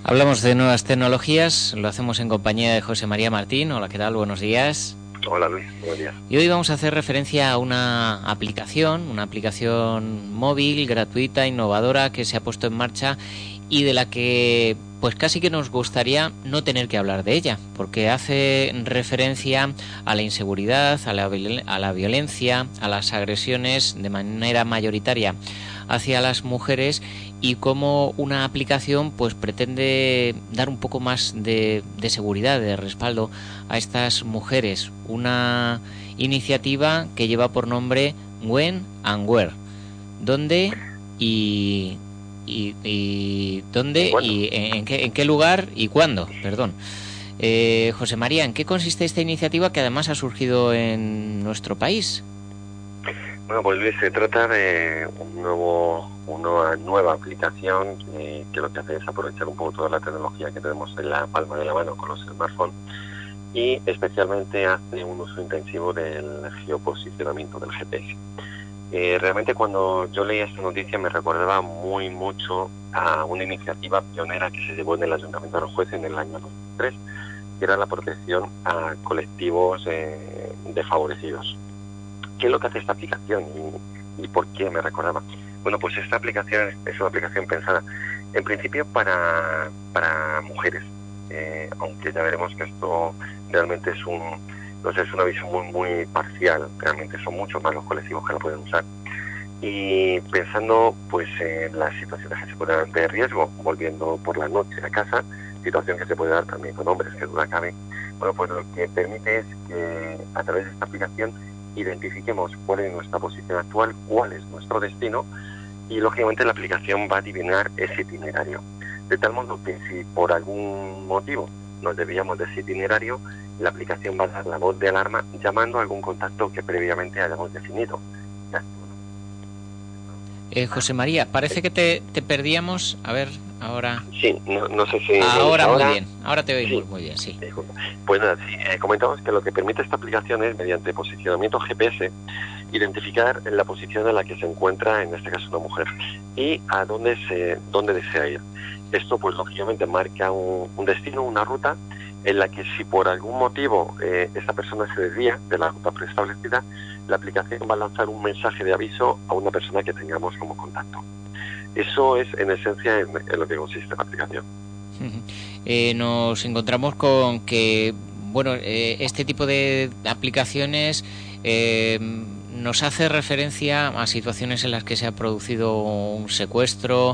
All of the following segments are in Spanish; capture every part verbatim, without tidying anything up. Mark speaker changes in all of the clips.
Speaker 1: Hablamos de nuevas tecnologías, lo hacemos en compañía de José María Martín. Hola, ¿qué tal? Buenos días.
Speaker 2: Hola Luis, buenos días.
Speaker 1: Y hoy vamos a hacer referencia a una aplicación, una aplicación móvil, gratuita, innovadora, que se ha puesto en marcha y de la que pues casi que nos gustaría no tener que hablar de ella, porque hace referencia a la inseguridad, a la, a la violencia, a las agresiones de manera mayoritaria hacia las mujeres, y cómo una aplicación pues pretende dar un poco más de, de seguridad, de respaldo a estas mujeres. Una iniciativa que lleva por nombre When and Where. ¿Dónde y y, y dónde y en, en qué en qué lugar y cuándo? Perdón. Eh, José María, ¿en qué consiste esta iniciativa que además ha surgido en nuestro país?
Speaker 2: Bueno, pues Luis, se trata de un nuevo, una nueva aplicación eh, que lo que hace es aprovechar un poco toda la tecnología que tenemos en la palma de la mano con los smartphones, y especialmente hace un uso intensivo del geoposicionamiento, del G P S. Eh, realmente cuando yo leía esta noticia me recordaba muy mucho a una iniciativa pionera que se llevó en el Ayuntamiento de Aranjuez en el año dos mil tres, que era la protección a colectivos eh, desfavorecidos. ¿Qué es lo que hace esta aplicación y, y por qué me recordaba? Bueno, pues esta aplicación es una aplicación pensada en principio para, para mujeres, eh, aunque ya veremos que esto realmente es un no sé, es una visión muy muy parcial. Realmente son muchos más los colectivos que la pueden usar. Y pensando pues en las situaciones que se pueden dar de riesgo, volviendo por la noche a casa, situación que se puede dar también con hombres, que duda cabe, bueno, pues lo que permite es que a través de esta aplicación identifiquemos cuál es nuestra posición actual, cuál es nuestro destino, y lógicamente la aplicación va a adivinar ese itinerario. De tal modo que si por algún motivo nos desviamos de ese itinerario, la aplicación va a dar la voz de alarma llamando a algún contacto que previamente hayamos definido.
Speaker 1: Eh, José María, parece que te, te perdíamos. A ver, ahora...
Speaker 2: Sí, no, no sé si...
Speaker 1: Ahora,
Speaker 2: ahora
Speaker 1: muy bien, ahora te oímos sí. Muy bien, sí.
Speaker 2: Pues nada, sí, eh, comentamos que lo que permite esta aplicación es, mediante posicionamiento G P S, identificar la posición en la que se encuentra, en este caso, una mujer, y a dónde se dónde desea ir. Esto, pues, lógicamente, marca un, un destino, una ruta, en la que si por algún motivo eh, esta persona se desvía de la ruta preestablecida, la aplicación va a lanzar un mensaje de aviso a una persona que tengamos como contacto. Eso es, en esencia, en, en lo que consiste la aplicación.
Speaker 1: Eh, nos encontramos con que, bueno, eh, este tipo de aplicaciones eh, nos hace referencia a situaciones en las que se ha producido un secuestro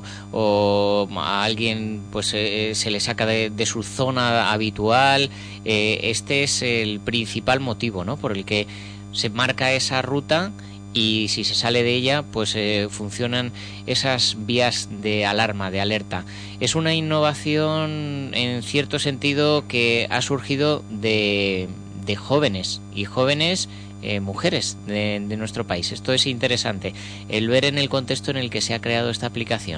Speaker 1: o a alguien pues eh, se le saca de, de su zona habitual. Eh, este es el principal motivo, ¿no?, por el que se marca esa ruta, y si se sale de ella, pues eh, funcionan esas vías de alarma, de alerta. Es una innovación en cierto sentido que ha surgido de, de jóvenes y jóvenes eh, mujeres de, de nuestro país. Esto es interesante, el ver en el contexto en el que se ha creado esta aplicación.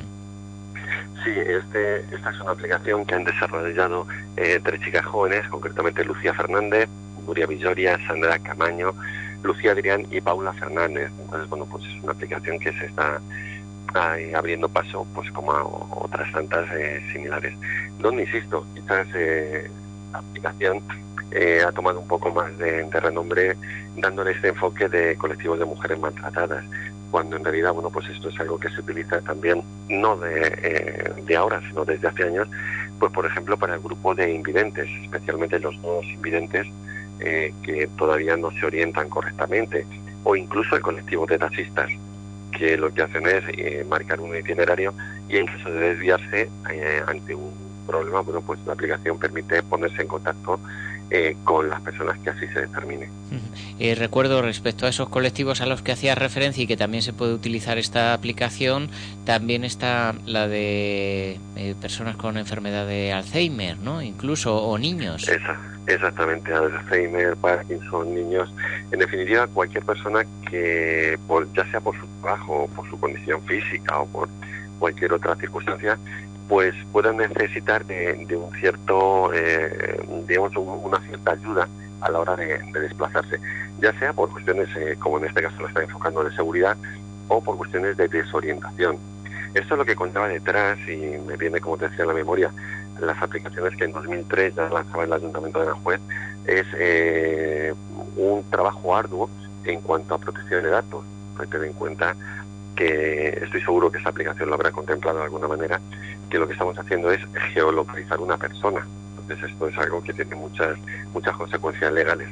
Speaker 2: Sí, este, esta es una aplicación que han desarrollado eh, tres chicas jóvenes, concretamente Lucía Fernández, Nuria Villoria, Sandra Camaño, Lucía Adrián y Paula Fernández. Entonces, bueno, pues es una aplicación que se está ahí abriendo paso, pues como a otras tantas eh, similares. Donde, insisto, quizás eh, la aplicación eh, ha tomado un poco más de, de renombre, dándole este enfoque de colectivos de mujeres maltratadas, cuando en realidad, bueno, pues esto es algo que se utiliza también, no de, eh, de ahora, sino desde hace años, pues por ejemplo para el grupo de invidentes, especialmente los nuevos invidentes, Eh, que todavía no se orientan correctamente, o incluso el colectivo de taxistas, que lo que hacen es eh, marcar un itinerario y en caso de desviarse eh, ante un problema, bueno, pues la aplicación permite ponerse en contacto eh, con las personas que así se determine.
Speaker 1: Eh, recuerdo, respecto a esos colectivos a los que hacías referencia y que también se puede utilizar esta aplicación, también está la de eh, personas con enfermedad de Alzheimer, ¿no?, incluso, o niños.
Speaker 2: Esa, exactamente, Alzheimer, Parkinson, niños, en definitiva cualquier persona que, por, ya sea por su trabajo, o por su condición física o por cualquier otra circunstancia, pues puedan necesitar de, de un cierto, eh, digamos, una cierta ayuda a la hora de, de desplazarse, ya sea por cuestiones, eh, como en este caso lo está enfocando, de seguridad, o por cuestiones de desorientación. Esto es lo que contaba detrás, y me viene, como te decía, en la memoria, las aplicaciones que en dos mil tres ya lanzaba el Ayuntamiento de Aranjuez, es eh, un trabajo arduo en cuanto a protección de datos. Hay que tener en cuenta que estoy seguro que esa aplicación lo habrá contemplado de alguna manera, que lo que estamos haciendo es geolocalizar una persona. Entonces esto es algo que tiene muchas muchas consecuencias legales.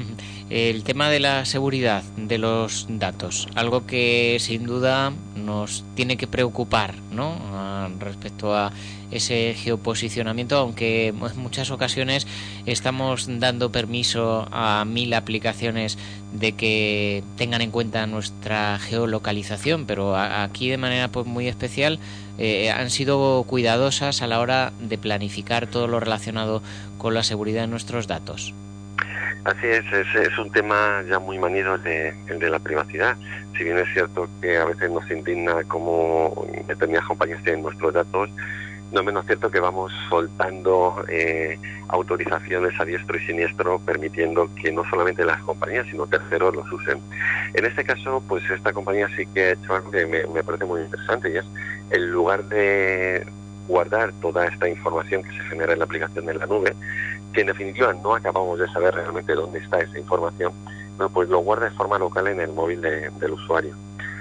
Speaker 1: El tema de la seguridad de los datos, algo que sin duda nos tiene que preocupar, ¿no? Ah, respecto a ese geoposicionamiento, aunque en muchas ocasiones estamos dando permiso a mil aplicaciones de que tengan en cuenta nuestra geolocalización, pero aquí de manera pues muy especial eh, han sido cuidadosas a la hora de planificar todo lo relacionado con la seguridad de nuestros datos.
Speaker 2: Así es, es, es un tema ya muy manido el de, el de la privacidad. Si bien es cierto que a veces nos indigna cómo determinadas compañías tienen nuestros datos, no es menos cierto que vamos soltando eh, autorizaciones a diestro y siniestro, permitiendo que no solamente las compañías, sino terceros los usen. En este caso, pues esta compañía sí que ha hecho algo que me, me parece muy interesante, y es, en lugar de guardar toda esta información que se genera en la aplicación de la nube, que en definitiva no acabamos de saber realmente dónde está esa información, no, pues lo guarda de forma local en el móvil de, del usuario.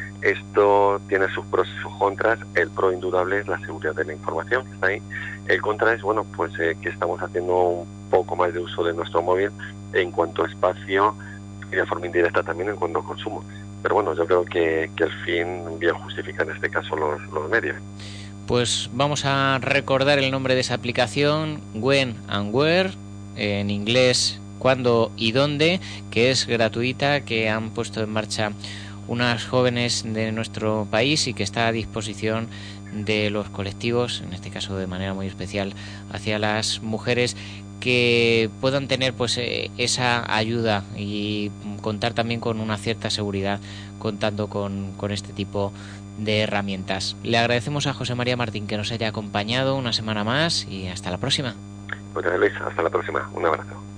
Speaker 2: Esto tiene sus pros y sus contras. El pro indudable es la seguridad de la información que está ahí. El contra es, bueno, pues eh, que estamos haciendo un poco más de uso de nuestro móvil en cuanto a espacio y de forma indirecta también en cuanto a consumo. Pero bueno, yo creo que, que el fin bien justifica en este caso los, los medios.
Speaker 1: Pues vamos a recordar el nombre de esa aplicación, When and Where, en inglés cuándo y dónde, que es gratuita, que han puesto en marcha unas jóvenes de nuestro país y que está a disposición de los colectivos, en este caso de manera muy especial hacia las mujeres, que puedan tener pues eh, esa ayuda y contar también con una cierta seguridad contando con, con este tipo de herramientas. Le agradecemos a José María Martín que nos haya acompañado una semana más y hasta la próxima.
Speaker 2: Pues Luis, hasta la próxima. Un abrazo.